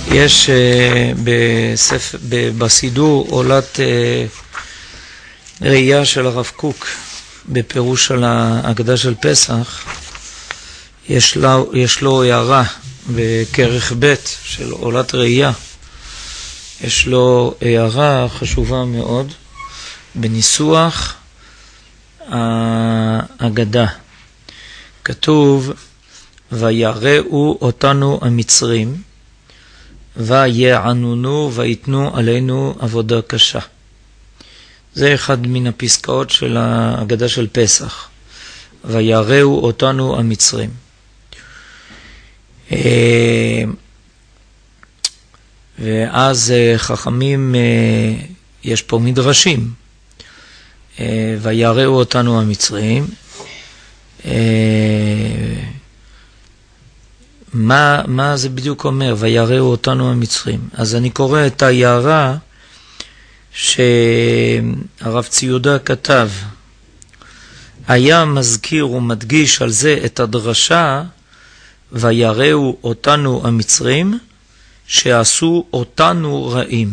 יש בסידור עולת ראייה של הרב קוק בפירוש של ההגדה של פסח, יש לו הערה בכרך ב' של עולת ראייה, יש לו הערה חשובה מאוד בניסוח ההגדה. כתוב ויראו אותנו המצרים ויענונו ויתנו עלינו עבודה קשה. זה אחד מן הפסקאות של ההגדה של פסח. ויראו אותנו המצרים. ואז חכמים, יש פה מדרשים. ויראו אותנו המצרים. מה זה בדיוק אומר? ויראו אותנו המצרים. אז אני קורא את ההערה שהרב ציודה כתב. היה מזכיר ומדגיש על זה את הדרשה ויראו אותנו המצרים שעשו אותנו רעים.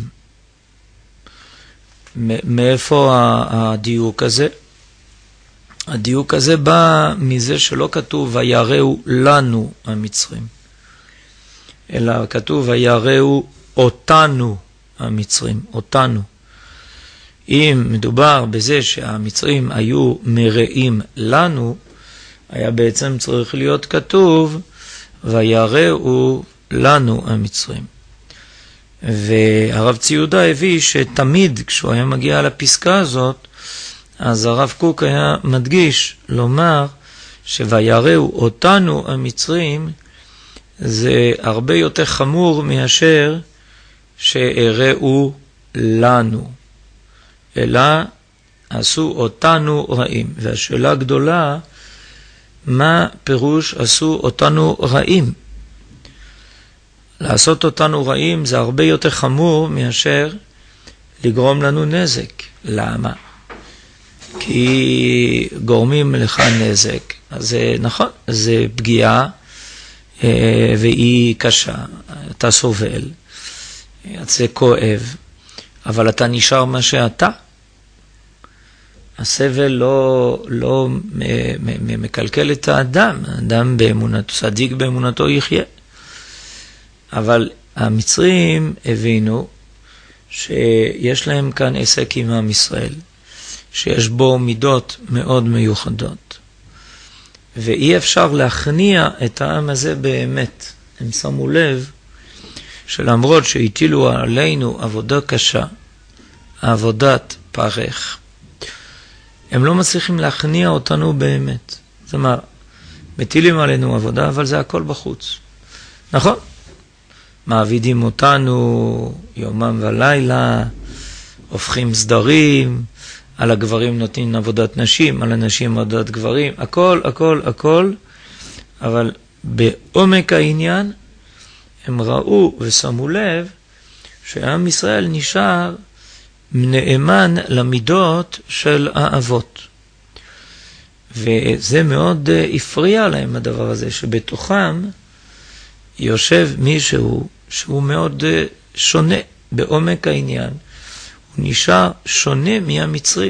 מאיפה הדיוק הזה? הדיוק הזה בא מזה שלא כתוב ויראו לנו המצרים, אלא כתוב ויראו אותנו המצרים, אותנו. אם מדובר בזה שהמצרים היו מרעים לנו, היה בעצם צריך להיות כתוב ויראו לנו המצרים. והרב ציודה הביא שתמיד כשהוא היה מגיע לפסקה הזאת, אז הרב קוק היה מדגיש לומר שויראו אותנו המצרים זה הרבה יותר חמור מאשר שהראו לנו, אלא עשו אותנו רעים. והשאלה הגדולה, מה פירוש עשו אותנו רעים? לעשות אותנו רעים זה הרבה יותר חמור מאשר לגרום לנו נזק. למה? כי גורמים לך נזק. אז זה נכון, זה פגיעה והיא קשה. אתה סובל, זה כואב, אבל אתה נשאר מה שאתה. הסבל לא מקלקל את האדם. האדם באמונתו, צדיק באמונתו יחיה. אבל המצרים הבינו שיש להם כאן עסק עם עם ישראל, שיש בו מידות מאוד מיוחדות. ואי אפשר להכניע את העם הזה באמת. הם שמו לב שלמרות שהטילו עלינו עבודה קשה, עבודת פרך, הם לא מצליחים להכניע אותנו באמת. זאת אומרת, מטילים עלינו עבודה, אבל זה הכל בחוץ. נכון? מעבידים אותנו יומם ולילה, הופכים סדרים, על הגברים נותנים עבודת נשים, על הנשים עבודת גברים, הכל, הכל, הכל. אבל בעומק העניין הם ראו ושמו לב שעם ישראל נשאר נאמן למידות של האבות. וזה מאוד הפריע להם הדבר הזה, שבתוכם יושב מישהו שהוא מאוד שונה בעומק העניין. הוא נשאר שונה מהמצרים.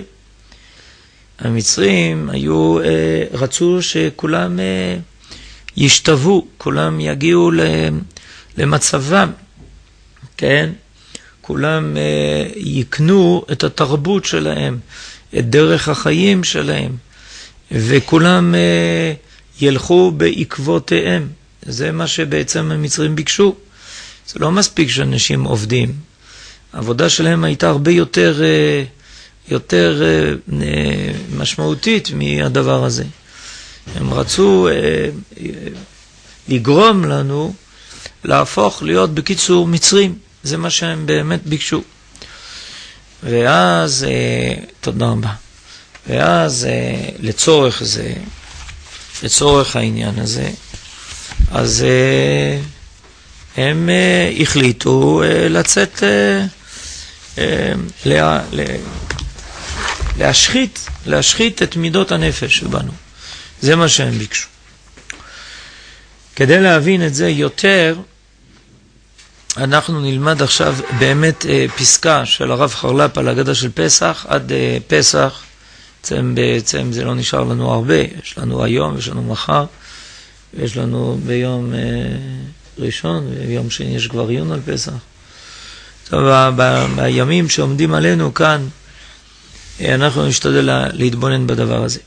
המצרים רצו שכולם ישתוו, כולם יגיעו למצבם, כן? כולם יקנו את התרבות שלהם, את דרך החיים שלהם, וכולם ילכו בעקבותיהם. זה מה שבעצם המצרים ביקשו. זה לא מספיק שאנשים עובדים. העבודה שלהם הייתה הרבה יותר משמעותית מהדבר הזה. הם רצו לגרום לנו להפוך להיות בקיצור מצרים. זה מה שהם באמת ביקשו. ואז, תודה רבה. ואז לצורך זה, לצורך העניין הזה, אז הם החליטו לצאת, להשחית את מידות הנפש שבנו. זה מה שהם ביקשו. כדי להבין את זה יותר, אנחנו נלמד עכשיו באמת פסקה של הרב חרל"פ על הגדה של פסח, עד פסח, בעצם זה לא נשאר לנו הרבה, יש לנו היום, יש לנו מחר, יש לנו ביום ראשון, ביום שני יש כבר עיון על פסח. טוב, בימים שעומדים עלינו כאן, אנחנו נשתדל להתבונן בדבר הזה.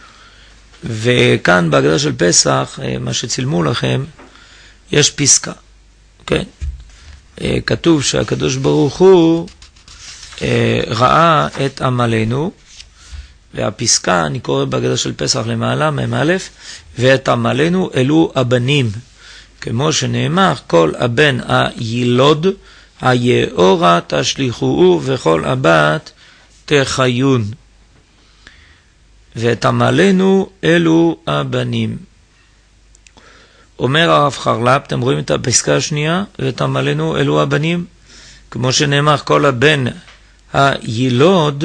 וכאן בהגדה של פסח, מה שצילמו לכם, יש פסקה, כן? כתוב שהקדוש ברוך הוא ראה את עמלנו, והפסקה, אני קורא בהגדה של פסח למעלה, מ"א, ואת עמלנו אלו הבנים, כמו שנאמר, כל הבן הילוד, היאורה תשליחוהו, וכל הבת תחיון. ואת עמלנו אלו הבנים. אומר הרב חרל"פ, אתם רואים את הפסקה השנייה, ואת עמלנו אלו הבנים, כמו שנאמר, כל הבן הילוד,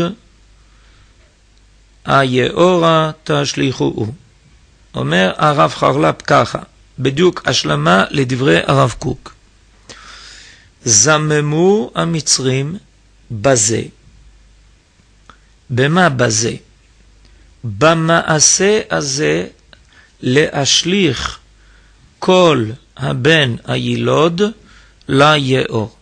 היאורה תשליחוהו. אומר הרב חרל"פ ככה, בדיוק השלמה לדברי הרב קוק. זממו המצרים בזה. במה בזה? במעשה הזה להשליך כל הבן הילוד ליאור.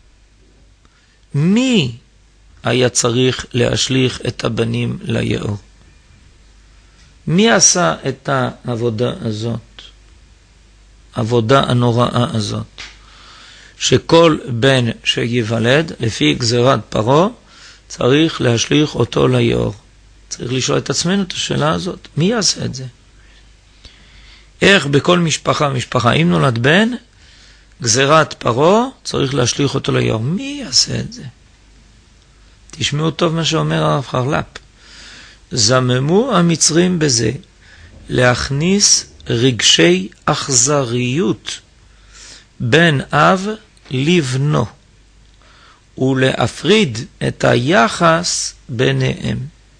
מי היה צריך להשליך את הבנים ליאור? מי עשה את העבודה הזאת? העבודה הנוראה הזאת. שכל בן שיוולד, לפי גזירת פרעה, צריך להשליך אותו ליאור. צריך לשאול את עצמנו את השאלה הזאת. מי יעשה את זה? איך בכל משפחה, אם נולד בן, גזירת פרעה, צריך להשליך אותו ליאור. מי יעשה את זה? תשמעו טוב מה שאומר הרב חרל"פ. זממו המצרים בזה, להכניס רגשי אכזריות בין אב לבנו, ולהפריד את היחס ביניהם.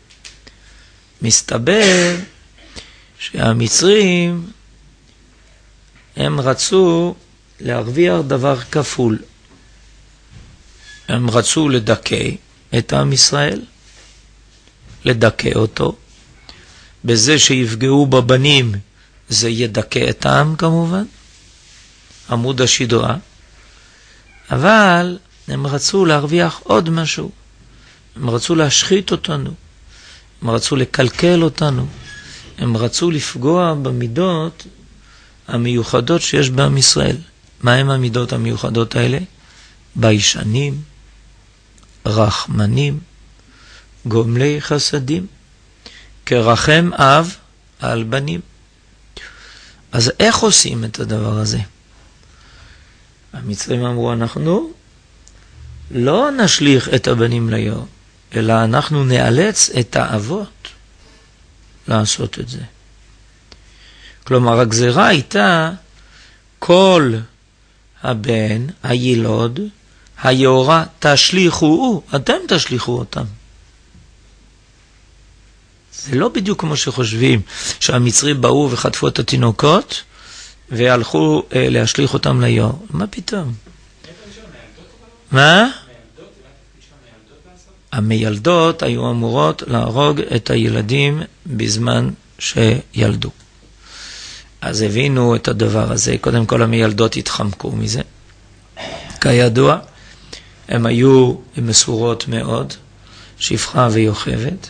מסתבר שהמצרים הם רצו להרוויח דבר כפול. הם רצו לדכא את עם ישראל, לדכא אותו, בזה שיפגעו בבנים זה ידכא את העם כמובן, עמוד השדרה, אבל הם רצו להרוויח עוד משהו, הם רצו להשחית אותנו, הם רצו לקלקל אותנו, הם רצו לפגוע במידות המיוחדות שיש בעם ישראל. מה הם המידות המיוחדות האלה? ביישנים, רחמנים, גומלי חסדים, כרחם אב על בנים. אז איך עושים את הדבר הזה? המצרים אמרו, אנחנו לא נשליך את הבנים ליאור, אלא אנחנו נאלץ את האבות לעשות את זה. כלומר, הגזירה הייתה כל הבן, הילוד, היאורה תשליחוהו, אתם תשליחו אותם. זה לא בדיוק כמו שחושבים, שהמצרים באו וחטפו את התינוקות, והלכו להשליך אותם ליאור. מה פתאום? מה? המילדות היו אמורות להרוג את הילדים בזמן שילדו. אז הבינו את הדבר הזה. קודם כל המילדות התחמקו מזה. כידוע, הם היו מסורות מאוד, שפחה ויוכבת,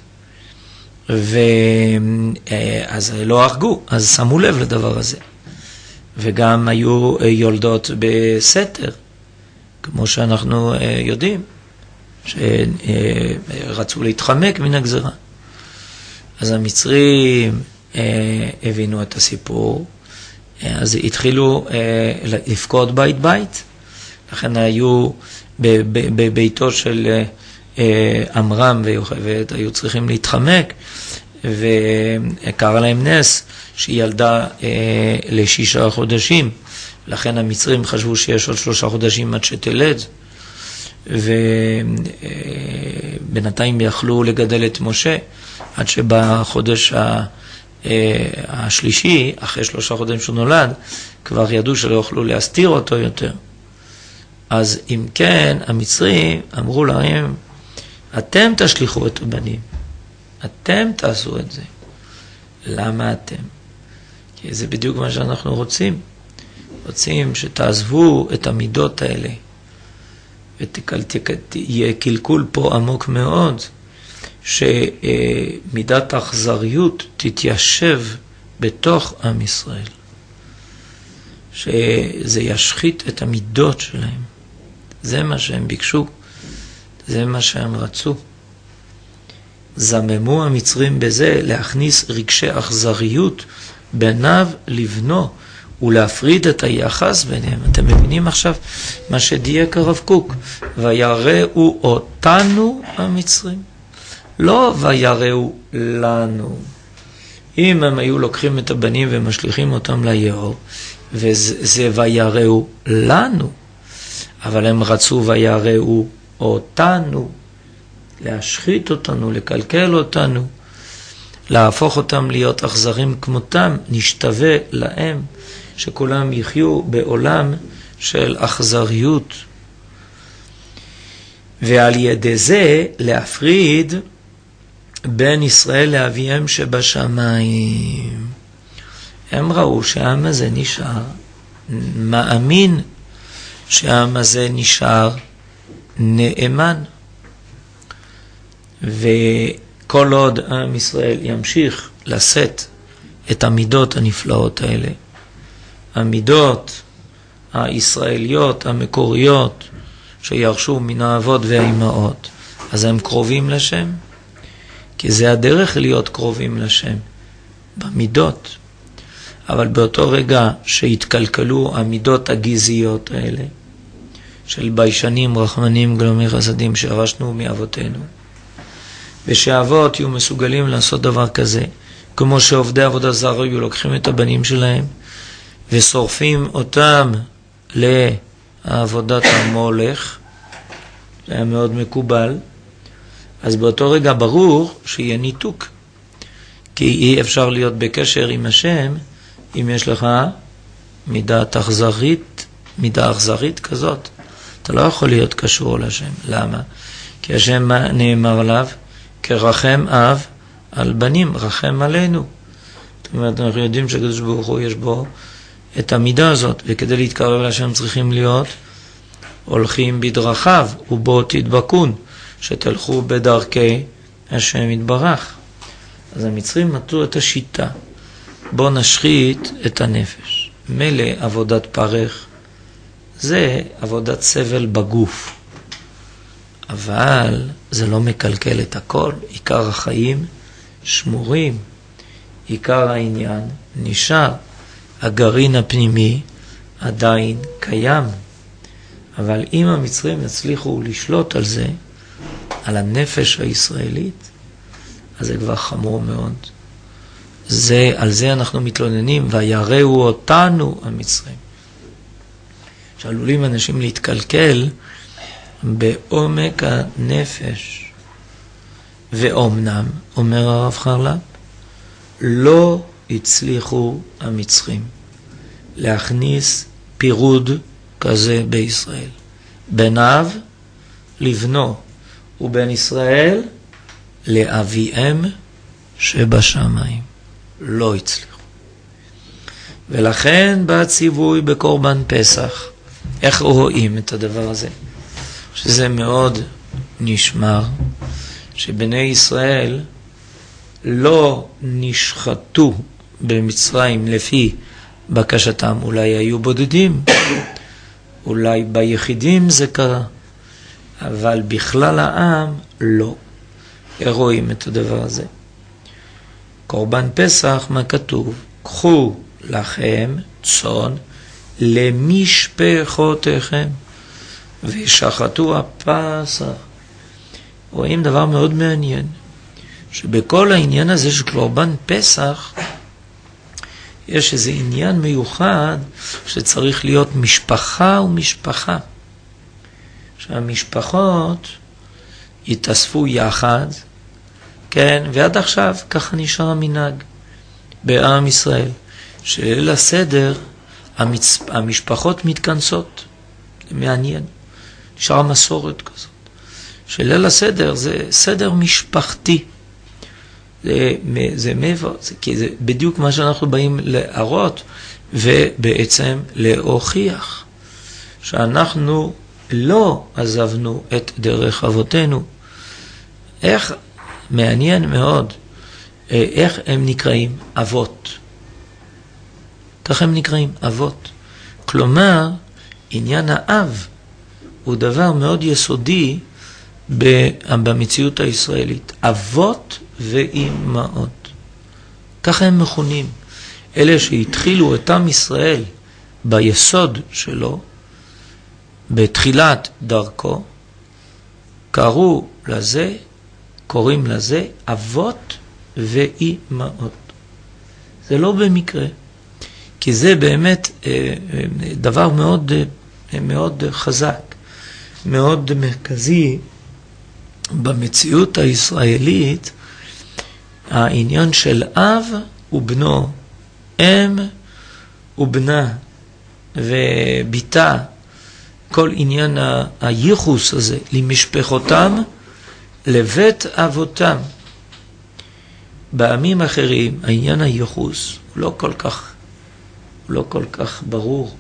אז לא הרגו, אז שמו לב לדבר הזה. וגם היו יולדות בסתר, כמו שאנחנו יודעים, שרצו להתחמק מן הגזרה. אז המצרים הבינו את הסיפור, אז התחילו לפקוד בית בית. לכן היו בביתו של אמרם ויוכבד, היו צריכים להתחמק, וקרה להם נס שהיא ילדה ל6 חודשים. לכן המצרים חשבו שיש עוד 3 חודשים עד שתלד, ובינתיים יכלו לגדל את משה, עד שבחודש השלישי, אחרי 3 חודשים שהוא נולד, כבר ידעו שלא יוכלו להסתיר אותו יותר. אז אם כן, המצרים אמרו להם, אתם תשליחו את הבנים, אתם תעשו את זה. למה אתם? כי זה בדיוק מה שאנחנו רוצים. רוצים שתעזבו את המידות האלה, ויהיה קלקול פה עמוק מאוד, שמידת האכזריות תתיישב בתוך עם ישראל. שזה ישחית את המידות שלהם. זה מה שהם ביקשו, זה מה שהם רצו. זממו המצרים בזה להכניס רגשי אכזריות ביניו לבנו, ולהפריד את היחס ביניהם. אתם מבינים עכשיו מה שדייק הרב קוק? ויראו אותנו המצרים. לא ויראו לנו. אם הם היו לוקחים את הבנים ומשליחים אותם ליאור, וזה ויראו לנו, אבל הם רצו ויראו אותנו, להשחית אותנו, לקלקל אותנו, להפוך אותם להיות אכזרים כמותם, נשתווה להם, שכולם יחיו בעולם של אכזריות. ועל ידי זה להפריד בין ישראל לאביהם שבשמיים. הם ראו שהעם הזה נשאר, מאמין שהעם הזה נשאר נאמן. וכל עוד עם ישראל ימשיך לשאת את המידות הנפלאות האלה, המידות הישראליות המקוריות שירשו מן האבות והאימהות, אז הם קרובים לשם, כי זה הדרך להיות קרובים לשם, במידות. אבל באותו רגע שהתקלקלו המידות הגזעיות האלה, של ביישנים, רחמנים, גלומי חסדים שירשנו מאבותינו, ושאבות יהיו מסוגלים לעשות דבר כזה, כמו שעובדי עבודה זרה היו לוקחים את הבנים שלהם, ושורפים אותם לעבודת המולך, זה היה מאוד מקובל, אז באותו רגע ברור שיהיה ניתוק, כי אי אפשר להיות בקשר עם השם, אם יש לך מידה אכזרית כזאת, אתה לא יכול להיות קשור לשם. למה? כי השם נאמר עליו, כרחם אב על בנים, רחם עלינו. זאת אומרת, אנחנו יודעים שקדוש ברוך הוא יש בו את המידה הזאת, וכדי להתקרב להשם צריכים להיות הולכים בדרכיו, ובו תדבקון, שתלכו בדרכי השם יתברך. אז המצרים מצאו את השיטה, בוא נשחית את הנפש. מלא עבודת פרך, זה עבודת סבל בגוף. אבל זה לא מקלקל את הכל, עיקר החיים שמורים, עיקר העניין נשאר, הגרעין הפנימי עדיין קיים. אבל אם המצרים יצליחו לשלוט על זה, על הנפש הישראלית, אז זה כבר חמור מאוד. על זה אנחנו מתלוננים, ויראו אותנו המצרים. שעלולים אנשים להתקלקל בעומק הנפש. ואומנם, אומר הרב חרל"פ, לא הצליחו המצרים להכניס פירוד כזה בישראל. בין אב לבנו, ובין ישראל לאביהם שבשמיים. לא הצליחו. ולכן בא ציווי בקורבן פסח. איך רואים את הדבר הזה? שזה מאוד נשמר, שבני ישראל לא נשחטו במצרים לפי בקשתם. אולי היו בודדים, אולי ביחידים זה קרה, אבל בכלל העם לא. רואים את הדבר הזה. קורבן פסח, מה כתוב? קחו לכם צאן למשפחותיכם ושחטו הפסח. רואים דבר מאוד מעניין, שבכל העניין הזה של קורבן פסח יש איזה עניין מיוחד שצריך להיות משפחה ומשפחה. שהמשפחות יתאספו יחד, כן, ועד עכשיו ככה נשאר המנהג בעם ישראל, שליל הסדר המשפחות מתכנסות, זה מעניין. נשאר מסורת כזאת. שליל הסדר זה סדר משפחתי. זה מעבר, כי זה בדיוק מה שאנחנו באים להראות, ובעצם להוכיח שאנחנו לא עזבנו את דרך אבותינו. איך, מעניין מאוד, איך הם נקראים אבות. ככה הם נקראים אבות. כלומר, עניין האב הוא דבר מאוד יסודי במציאות הישראלית. אבות ואימהות. ככה הם מכונים. אלה שהתחילו את עם ישראל ביסוד שלו, בתחילת דרכו, קוראים לזה אבות ואימהות. זה לא במקרה, כי זה באמת דבר מאוד, מאוד חזק, מאוד מרכזי במציאות הישראלית, העניין של אב ובנו, אם ובנה וביתה, כל עניין הייחוס הזה למשפחותם, לבית אבותם. בעמים אחרים העניין הייחוס הוא לא כל כך ברור.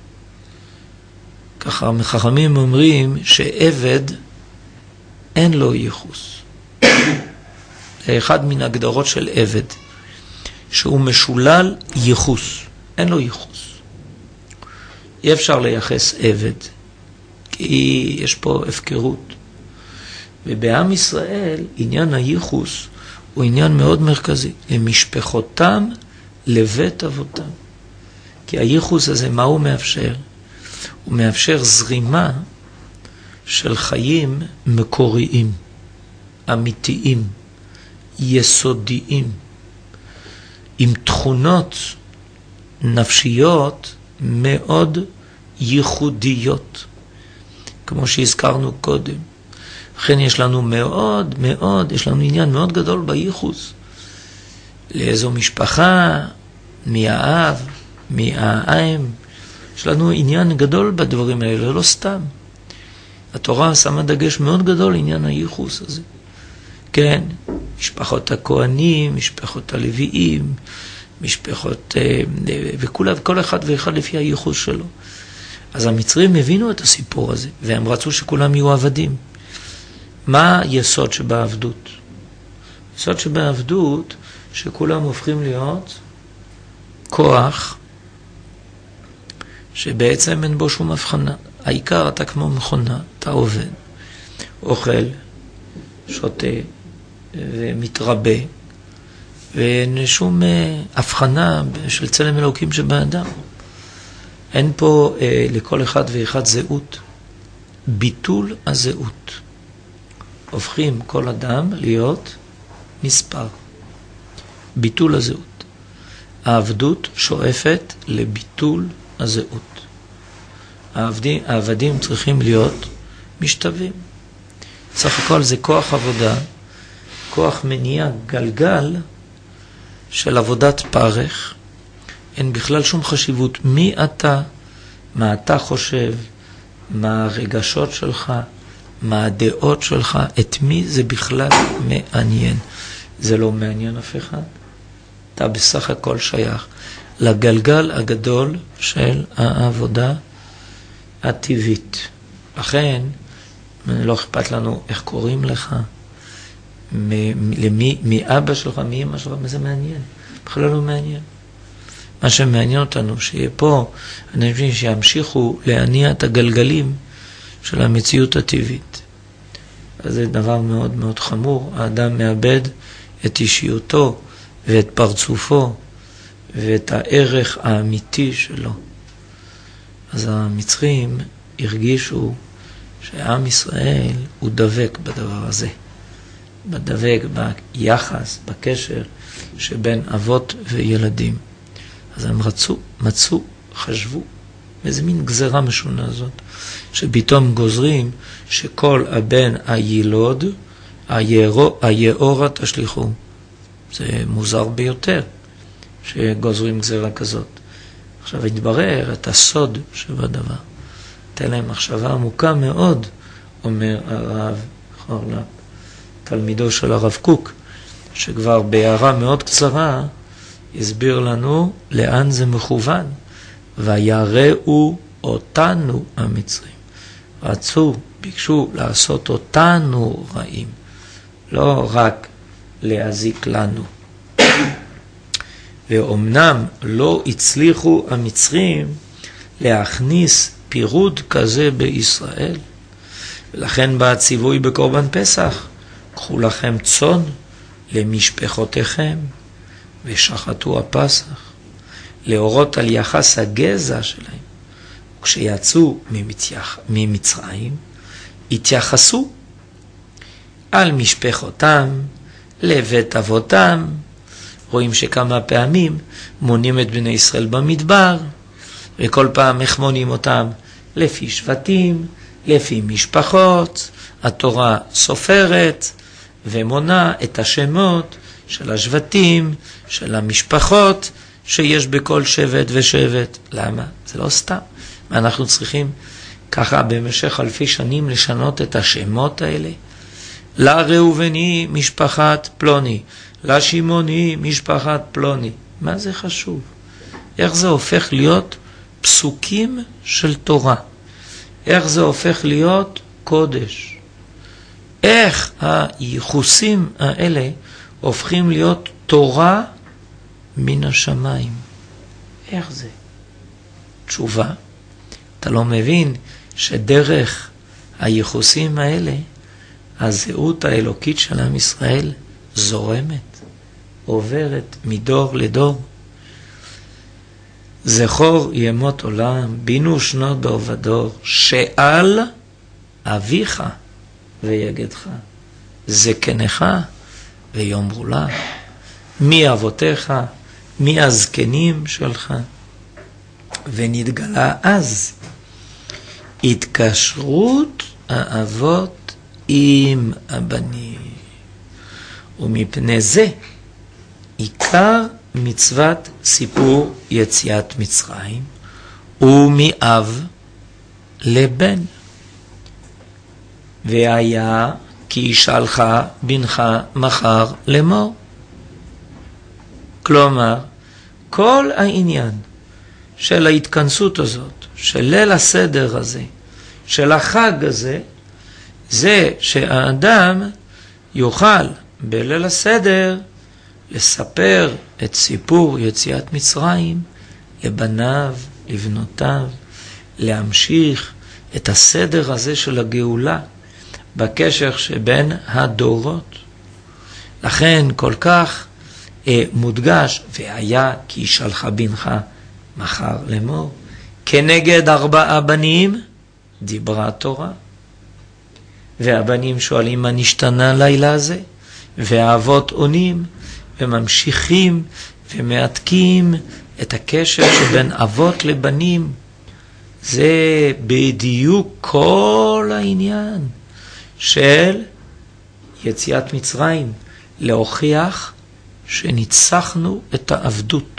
ככה חכמים אומרים שעבד אין לו ייחוס. זה אחד מן הגדרות של עבד, שהוא משולל ייחוס, אין לו ייחוס. אי אפשר לייחס עבד, כי יש פה הפקרות. ובעם ישראל עניין הייחוס הוא עניין מאוד מרכזי, למשפחותם, לבית אבותם. כי הייחוס הזה, מה הוא מאפשר? הוא מאפשר זרימה של חיים מקוריים, אמיתיים, יסודיים, עם תכונות נפשיות מאוד ייחודיות, כמו שהזכרנו קודם. לכן יש לנו יש לנו עניין מאוד גדול בייחוס. לאיזו משפחה, מי האב, מי האם. יש לנו עניין גדול בדברים האלה, לא סתם. התורה שמה דגש מאוד גדול לעניין הייחוס הזה. כן, משפחות הכהנים, משפחות הלוויים, משפחות, וכל אחד ואחד לפי הייחוס שלו. אז המצרים הבינו את הסיפור הזה, והם רצו שכולם יהיו עבדים. מה היסוד שבעבדות? היסוד שבעבדות, שכולם הופכים להיות כוח, שבעצם אין בו שום הבחנה. העיקר אתה כמו מכונה, אתה עובד, אוכל, שותה ומתרבה, ואין שום הבחנה של צלם אלוקים שבאדם. אין פה לכל אחד ואחד זהות. ביטול הזהות. הופכים כל אדם להיות מספר. ביטול הזהות. העבדות שואפת לביטול הזהות. העבדים צריכים להיות משתווים. סך הכל זה כוח עבודה, כוח מניע, גלגל של עבודת פרך. אין בכלל שום חשיבות מי אתה, מה אתה חושב, מה הרגשות שלך, מה הדעות שלך, את מי זה בכלל מעניין. זה לא מעניין אף אחד. אתה בסך הכל שייך לגלגל הגדול של העבודה הטבעית. לכן, לא אכפת לנו איך קוראים לך, מי אבא שלך, מי אמא שלך, מה זה מעניין? בכלל לא מעניין. מה שמעניין אותנו, שיהיה פה אנשים שימשיכו להניע את הגלגלים של המציאות הטבעית. אז זה דבר מאוד מאוד חמור. האדם מאבד את אישיותו ואת פרצופו ואת הערך האמיתי שלו. אז המצרים הרגישו שעם ישראל הוא דבק בדבר הזה. דבק ביחס, בקשר שבין אבות וילדים. אז הם מצאו, חשבו, איזה מין גזרה משונה הזאת, שפתאום גוזרים שכל הבן הילוד, היאורה תשליחו. זה מוזר ביותר שגוזרים גזרה כזאת. עכשיו התברר את הסוד שבדבר. תן להם מחשבה עמוקה מאוד, אומר הרב חורל"פ, תלמידו של הרב קוק, שכבר בהערה מאוד קצרה הסביר לנו לאן זה מכוון. ויראו אותנו המצרים. ביקשו לעשות אותנו רעים, לא רק להזיק לנו. ואומנם לא הצליחו המצרים להכניס פירוד כזה בישראל, ולכן בא הציווי בקורבן פסח, קחו לכם צאן למשפחותיכם ושחטו הפסח, להורות על יחס הגזע שלהם. וכשיצאו ממצרים, התייחסו על משפחותם, לבית אבותם. רואים שכמה פעמים מונים את בני ישראל במדבר, וכל פעם מונים אותם לפי שבטים, לפי משפחות. התורה סופרת ומונה את השמות של השבטים, של המשפחות שיש בכל שבט ושבט. למה? זה לא סתם. אנחנו צריכים ככה במשך אלפי שנים לשנות את השמות האלה. לראובני משפחת פלוני, לשמעוני משפחת פלוני. מה זה חשוב? איך זה הופך להיות פסוקים של תורה? איך זה הופך להיות קודש? איך הייחוסים האלה הופכים להיות תורה מן השמיים? איך זה? תשובה, אתה לא מבין שדרך הייחוסים האלה הזהות האלוקית של עם ישראל זורמת, עוברת מדור לדור. זכור ימות עולם, בינו שנות דור ודור, שאל אביך ויגדך, זקנך ויאמרו לה, מי אבותיך, מי הזקנים שלך. ונתגלה אז התקשרות האבות עם הבנים. ומפני זה עיקר מצוות סיפור יציאת מצרים הוא מאב לבן. והיה כי ישאלך בנך מחר לאמור. כלומר, כל העניין של ההתכנסות הזאת, של ליל הסדר הזה, של החג הזה, זה שהאדם יוכל בליל הסדר לספר את סיפור יציאת מצרים לבניו, לבנותיו, להמשיך את הסדר הזה של הגאולה בקשר שבין הדורות. לכן כל כך מודגש, והיה כי ישאלך בנך מחר לאמור. כנגד 4 בנים דיברה התורה. והבנים שואלים מה נשתנה לילה הזה, והאבות עונים וממשיכים ומעתקים את הקשר שבין אבות לבנים. זה בדיוק כל העניין של יציאת מצרים, להוכיח שניצחנו את העבדות,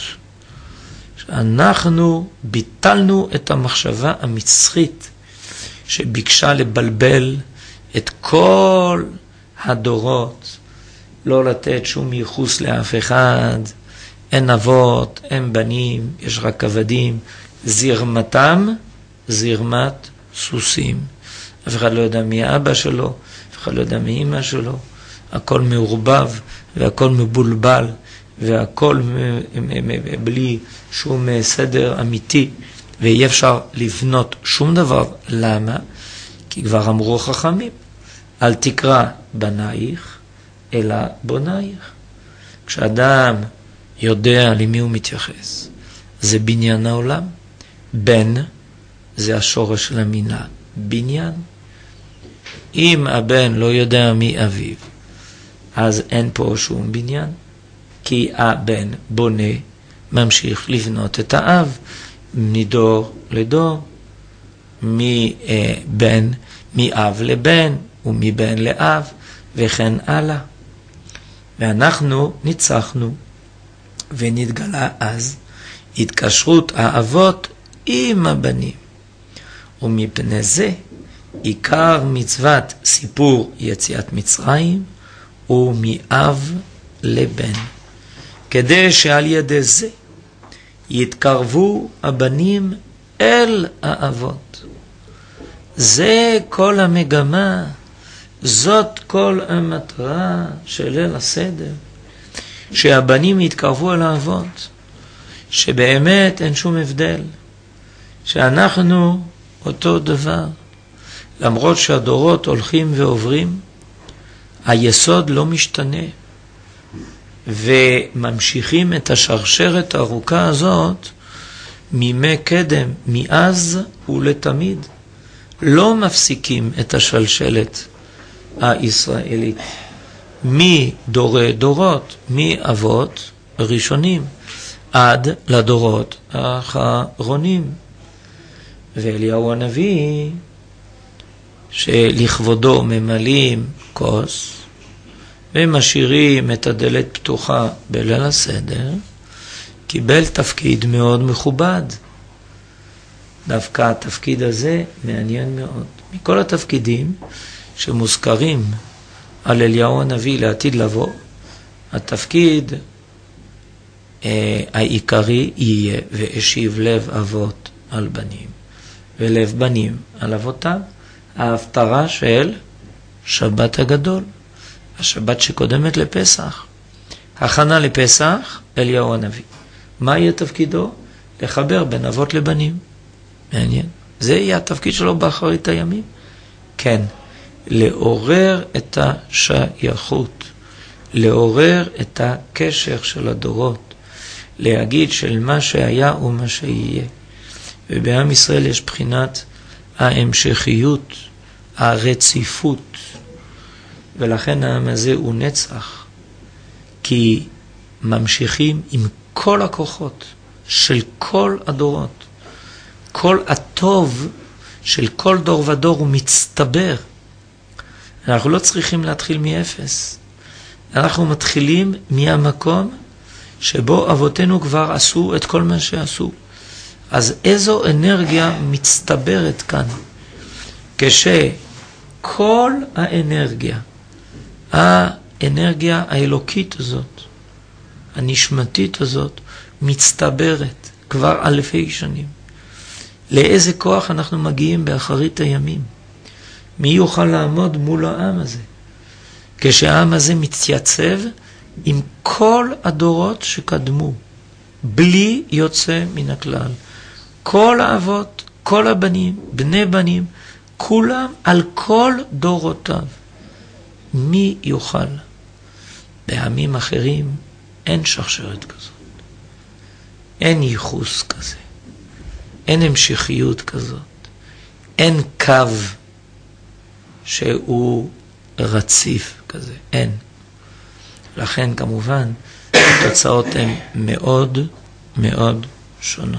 שאנחנו ביטלנו את המחשבה המצרית שביקשה לבלבל את כל הדורות, לא לתת שום ייחוס לאף אחד, אין אבות, אין בנים, יש רק עבדים, זרמתם זרמת סוסים. אף אחד לא יודע מי אבא שלו, אף אחד לא יודע מי אמא שלו, הכל מעורבב והכל מבולבל והכל בלי שום סדר אמיתי, ואי אפשר לבנות שום דבר. למה? כי כבר אמרו חכמים, אל תקרא בנייך אלא בונייך. כשאדם יודע למי הוא מתייחס, זה בניין העולם. בן זה השורש של המילה בניין. אם הבן לא יודע מי אביו, אז אין פה שום בניין, כי הבן בונה, ממשיך לבנות את האב מדור לדור, מאב לבן ומבן לאב וכן הלאה. ואנחנו ניצחנו, ונתגלה אז התקשרות האבות עם הבנים. ומפני זה עיקר מצוות סיפור יציאת מצרים הוא מאב לבן, כדי שעל ידי זה יתקרבו הבנים אל האבות. זה כל המגמה, זאת כל המטרה של ליל הסדר, שהבנים יתקרבו אל האבות, שבאמת אין שום הבדל, שאנחנו אותו דבר, למרות שהדורות הולכים ועוברים, היסוד לא משתנה, וממשיכים את השרשרת הארוכה הזאת מימי קדם, מאז ולתמיד. לא מפסיקים את השלשלת הישראלית מדורי דורות, מאבות ראשונים עד לדורות האחרונים. ואליהו הנביא, שלכבודו ממלאים כוס ומשאירים את הדלת פתוחה בליל הסדר, קיבל תפקיד מאוד מכובד. דווקא התפקיד הזה מעניין מאוד. מכל התפקידים שמוזכרים על אליהו הנביא לעתיד לבוא, התפקיד העיקרי יהיה והשיב לב אבות על בנים ולב בנים על אבותם. ההפטרה של שבת הגדול, השבת שקודמת לפסח, הכנה לפסח, אליהו הנביא. מה יהיה תפקידו? לחבר בין אבות לבנים. מעניין. זה יהיה התפקיד שלו באחרית הימים? כן. לעורר את השייכות, לעורר את הקשר של הדורות, להגיד של מה שהיה ומה שיהיה. ובעם ישראל יש בחינת ההמשכיות, הרציפות, ולכן העם הזה הוא נצח, כי ממשיכים עם כל הכוחות של כל הדורות. כל הטוב של כל דור ודור הוא מצטבר. אנחנו לא צריכים להתחיל מאפס. אנחנו מתחילים מהמקום שבו אבותינו כבר עשו את כל מה שעשו. אז איזו אנרגיה מצטברת כאן? כשכל האנרגיה האלוקית הזאת, הנשמתית הזאת, מצטברת כבר אלפי שנים. לאיזה כוח אנחנו מגיעים באחרית הימים? מי יוכל לעמוד מול העם הזה? כשהעם הזה מתייצב עם כל הדורות שקדמו, בלי יוצא מן הכלל. כל האבות, כל הבנים, בני בנים, כולם על כל דורותיו. מי יוכל? בעמים אחרים אין שרשרת כזאת. אין ייחוס כזה. אין המשכיות כזאת. אין קו שהוא רציף כזה. אין. לכן כמובן התוצאות הן מאוד מאוד שונות.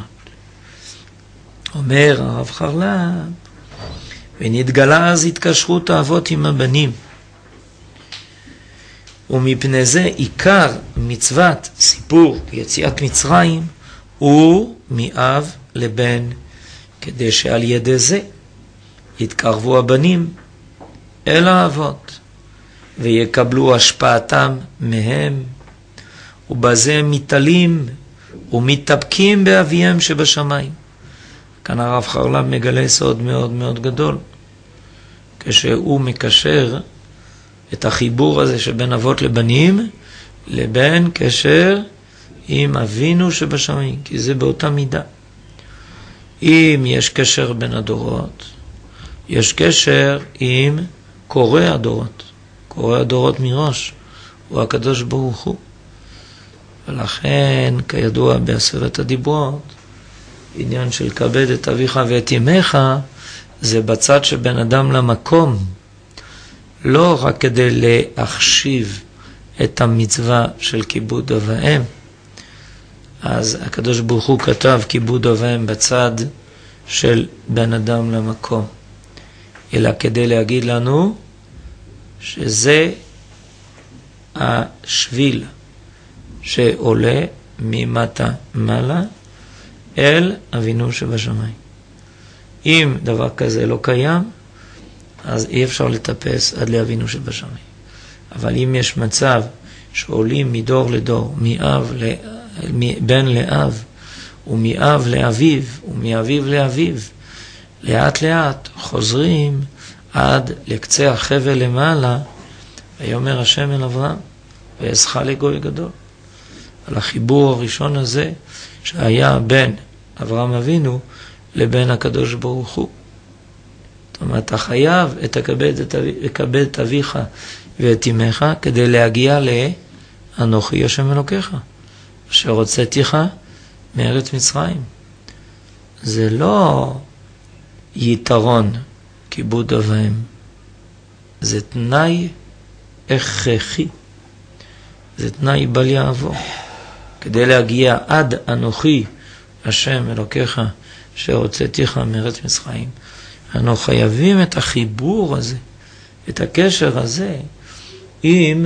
אומר הרב חרל"פ, ונתגלה אז התקשרות האבות עם הבנים, ומפני זה עיקר מצוות סיפור יציאת מצרים הוא מאב לבן, כדי שעל ידי זה יתקרבו הבנים אל האבות ויקבלו השפעתם מהם, ובזה הם מתעלים ומתאפקים באביהם שבשמיים. כאן הרב חרל"פ מגלה סוד מאוד מאוד גדול, כשהוא מקשר את החיבור הזה שבין אבות לבנים לבין קשר עם אבינו שבשמיים, כי זה באותה מידה. אם יש קשר בין הדורות, יש קשר עם קורא הדורות. קורא הדורות מראש הוא הקדוש ברוך הוא. ולכן כידוע בעשרת הדיברות, עניין של כבד את אביך ואת אמך, זה בצד שבין אדם למקום, לא רק כדי להחשיב את המצווה של כיבוד אב ואם. אז הקדוש ברוך הוא כתב כיבוד אב ואם בצד של בין אדם למקום, אלא כדי להגיד לנו שזה השביל שעולה ממטה מעלה אל אבינו שבשמיים. אם דבר כזה לא קיים, אז אי אפשר לטפס עד לאבינו שבשמיים. אבל אם יש מצב שעולים מדור לדור, מבן לאב, ומאב לאביו, ומאביו לאביו, לאט לאט חוזרים עד לקצה החבל למעלה, ויאמר השם אל אברהם, ואעשך לגוי גדול. על החיבור הראשון הזה, שהיה בין אברהם אבינו לבין הקדוש ברוך הוא. זאת אומרת, אתה חייב לקבל את אביך ואת אמך כדי להגיע לאנוכי השם אלוקיך, אשר הוצאתיך מארץ מצרים. זה לא יתרון כיבוד אב ואם, זה תנאי הכרחי, זה תנאי בל יעבור. כדי להגיע עד אנוכי השם אלוקיך אשר הוצאתיך מארץ מצרים, אנו חייבים את החיבור הזה, את הקשר הזה, עם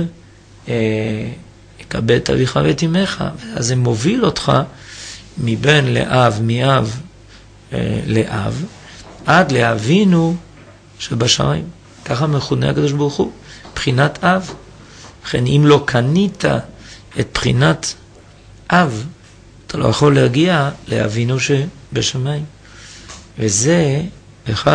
יקבל את אביך ואת אמך, אז זה מוביל אותך מבן לאב, מאב לאב, עד לאבינו שבשמיים. ככה מכונה הקדוש ברוך הוא, בחינת אב. לכן אם לא קנית את בחינת אב, אתה לא יכול להגיע לאבינו שבשמיים. וזה אחד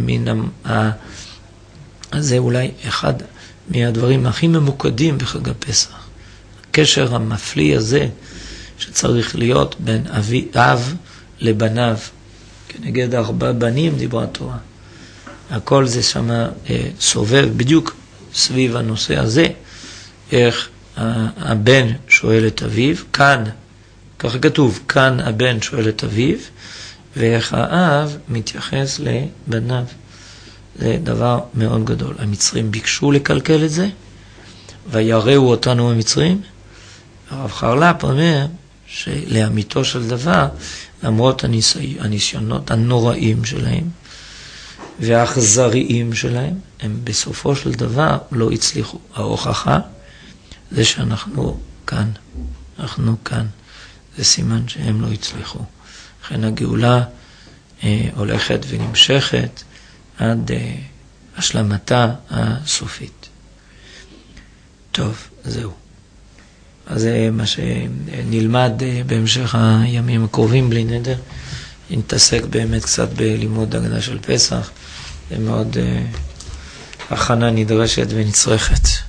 זה אולי אחד מהדברים הכי ממוקדים בחג הפסח. הקשר המפליא הזה שצריך להיות בין אב לבניו. כנגד 4 בנים דיברה התורה. הכל זה שמה סובב בדיוק סביב הנושא הזה. איך הבן שואל את אביו, כאן, ככה כתוב, כאן הבן שואל את אביו, ואיך האב מתייחס לבניו. זה דבר מאוד גדול. המצרים ביקשו לקלקל את זה, ויראו אותנו המצרים. הרב חרל"פ אומר שלאמיתו של דבר, למרות הניסיונות הנוראים שלהם, והאכזריים שלהם, הם בסופו של דבר לא הצליחו. ההוכחה זה שאנחנו כאן. אנחנו כאן. זה סימן שהם לא הצליחו. לכן הגאולה הולכת ונמשכת עד השלמתה הסופית. טוב, זהו. אז זה מה שנלמד בהמשך הימים הקרובים בלי נדר. נתעסק באמת קצת בלימוד הגדה של פסח. זה מאוד הכנה נדרשת ונצרכת.